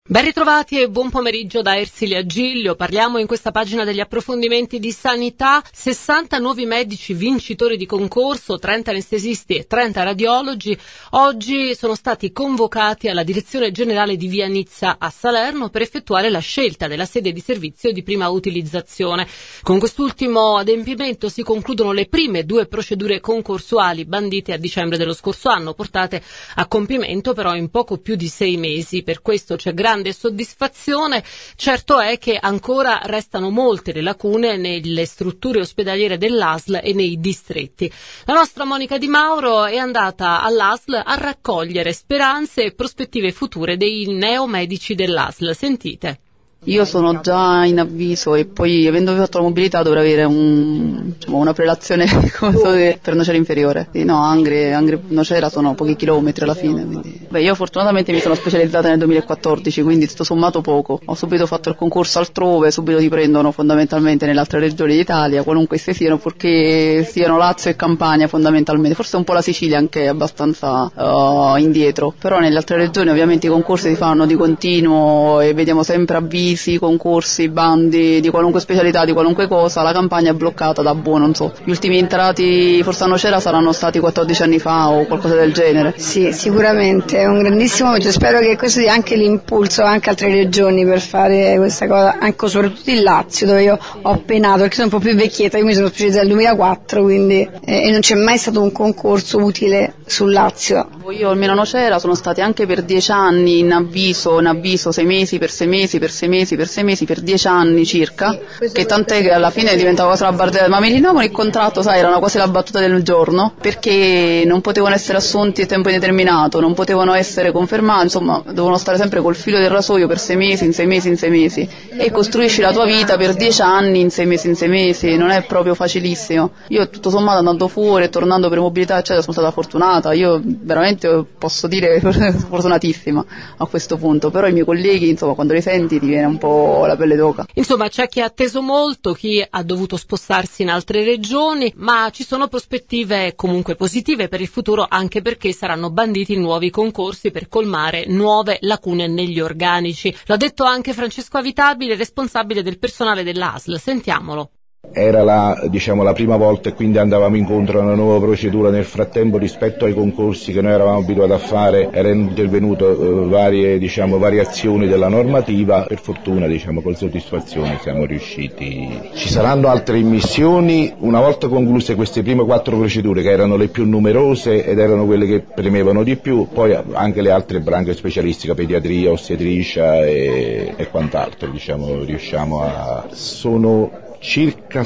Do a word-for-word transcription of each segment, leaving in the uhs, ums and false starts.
Ben ritrovati e buon pomeriggio da Ersilia Giglio. Parliamo in questa pagina degli approfondimenti di sanità. sessanta nuovi medici vincitori di concorso, trenta anestesisti e trenta radiologi. Oggi sono stati convocati alla Direzione Generale di Via Nizza a Salerno per effettuare la scelta della sede di servizio di prima utilizzazione. Con quest'ultimo adempimento si concludono le prime due procedure concorsuali bandite a dicembre dello scorso anno, portate a compimento però in poco più di sei mesi. Per questo c'è grande soddisfazione. Certo è che ancora restano molte le lacune nelle strutture ospedaliere dell'A S L e nei distretti. La nostra Monica Di Mauro è andata all'A S L a raccogliere speranze e prospettive future dei neomedici dell'A S L. Sentite. Io sono già in avviso e poi, avendo fatto la mobilità, dovrei avere un, diciamo, una prelazione come so, per Nocera inferiore. Sì, no, Angri, Angri Nocera sono pochi chilometri alla fine. Quindi. Beh, io fortunatamente mi sono specializzata nel duemilaquattordici, quindi sto sommato poco. Ho subito fatto il concorso altrove, subito ti prendono fondamentalmente nelle altre regioni d'Italia, qualunque esse siano, purché siano Lazio e Campania fondamentalmente. Forse un po' la Sicilia anche è abbastanza uh, indietro, però nelle altre regioni ovviamente i concorsi si fanno di continuo e vediamo sempre avvisi, concorsi, bandi di qualunque specialità, di qualunque cosa. La Campania è bloccata da buono, non so. Gli ultimi entrati forse a Nocera saranno stati quattordici anni fa o qualcosa del genere. Sì, sicuramente è un grandissimo momento. Spero che questo dia anche l'impulso anche altre regioni per fare questa cosa, anche soprattutto il Lazio, dove io ho penato perché sono un po' più vecchietta. Io mi sono specializzata nel duemilaquattro, quindi eh, e non c'è mai stato un concorso utile sul Lazio. Io almeno a Nocera sono stati anche per dieci anni in avviso, in avviso sei mesi per sei mesi per sei mesi per sei mesi per dieci anni circa, che tant'è che alla fine diventava quasi una barzelletta, ma mi rinnovano il contratto, sai, erano quasi la battuta del giorno, perché non potevano essere assunti a tempo indeterminato, non potevano essere confermati, insomma dovevano stare sempre col filo del rasoio per sei mesi, in sei mesi, in sei mesi, e costruisci la tua vita per dieci anni in sei mesi, in sei mesi, non è proprio facilissimo. Io tutto sommato andando fuori e tornando per mobilità eccetera sono stata fortunata, io veramente posso dire fortunatissima a questo punto, però i miei colleghi insomma quando li senti ti viene un po' la pelle d'oca. Insomma c'è chi ha atteso molto, chi ha dovuto spostarsi in altre regioni, ma ci sono prospettive comunque positive per il futuro, anche perché saranno banditi nuovi concorsi per colmare nuove lacune negli organici. L'ha detto anche Francesco Avitabile, responsabile del personale dell'A S L. Sentiamolo. Era la, diciamo, la prima volta e quindi andavamo incontro a una nuova procedura. Nel frattempo, rispetto ai concorsi che noi eravamo abituati a fare, erano intervenute uh, varie, diciamo, variazioni della normativa. Per fortuna, diciamo, con soddisfazione siamo riusciti. Ci saranno altre immissioni una volta concluse queste prime quattro procedure, che erano le più numerose ed erano quelle che premevano di più, poi anche le altre branche specialistiche, pediatria, ostetricia e, e quant'altro, diciamo, riusciamo a... Sono circa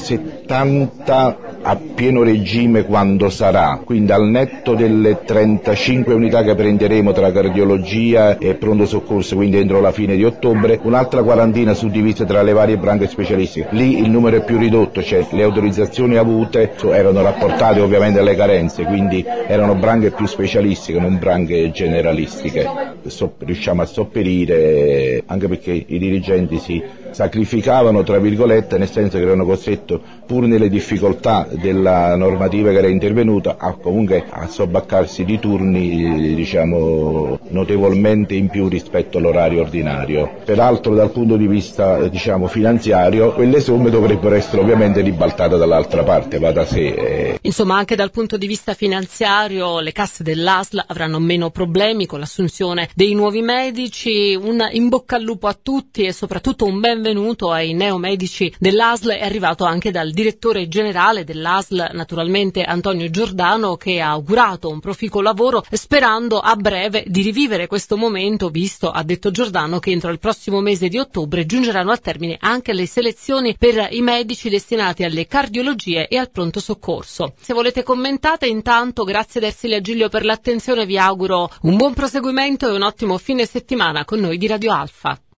settanta a pieno regime quando sarà, quindi al netto delle trentacinque unità che prenderemo tra cardiologia e pronto soccorso, quindi entro la fine di ottobre, un'altra quarantina suddivise tra le varie branche specialistiche. Lì il numero è più ridotto, cioè le autorizzazioni avute erano rapportate ovviamente alle carenze, quindi erano branche più specialistiche, non branche generalistiche. So, riusciamo a sopperire, anche perché i dirigenti si sacrificavano tra virgolette, nel senso che erano costretti, pur nelle difficoltà della normativa che era intervenuta, a comunque a sobbarcarsi di turni, diciamo, notevolmente in più rispetto all'orario ordinario. Peraltro dal punto di vista, diciamo, finanziario, quelle somme dovrebbero essere ovviamente ribaltate dall'altra parte, va da sé. Insomma, anche dal punto di vista finanziario le casse dell'A S L avranno meno problemi con l'assunzione dei nuovi medici. Un in bocca al lupo a tutti e soprattutto un benvenuto ai neomedici dell'A S L è arrivato anche dal direttore generale dell'A S L, naturalmente Antonio Giordano, che ha augurato un proficuo lavoro sperando a breve di rivivere questo momento, visto, ha detto Giordano, che entro il prossimo mese di ottobre giungeranno al termine anche le selezioni per i medici destinati alle cardiologie e al pronto soccorso. Se volete commentate, intanto grazie ad Ersilia Giglio per l'attenzione, vi auguro un buon proseguimento e un ottimo fine settimana con noi di Radio Alfa.